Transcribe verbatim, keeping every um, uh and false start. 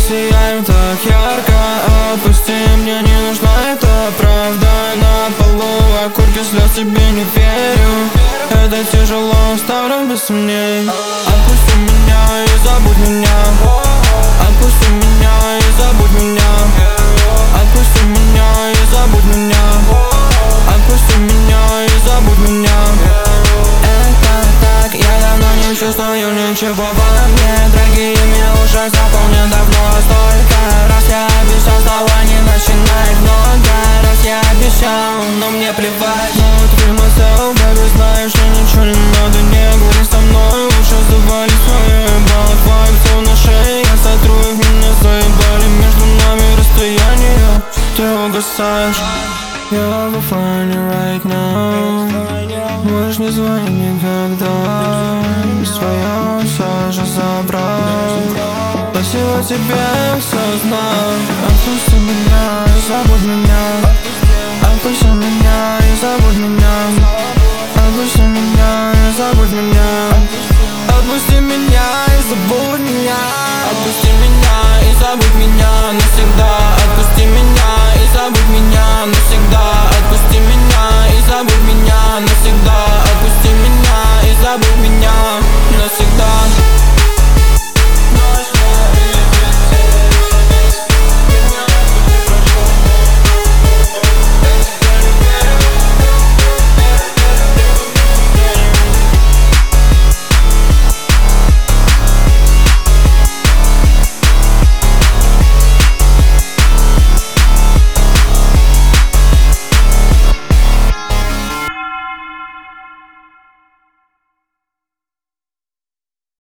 сияем так ярко. Отпусти, мне не нужна эта правда. На полу окурки слез, тебе не верю. Это тяжело, оставлю без сомнений. Отпусти меня и забудь меня. Отпусти меня и забудь меня. Отпусти меня и забудь меня. Отпусти меня и забудь меня. Это так, я давно не чувствую ничего во мне. Дорогие уже запомнят давно. Столько раз я обещал, снова не начинай много раз я обещал, но мне плевать. Но ты myself, baby, знаешь, мне ничего не надо. Не говори со мной, лучше завали свое ебало. Твои все на шее, я сотру их, меня заебали. Между нами расстояние, ты угасаешь. Я в оффлайне right now. Можешь не звонить никогда. Без твоего все же забрал. Спасибо тебе, все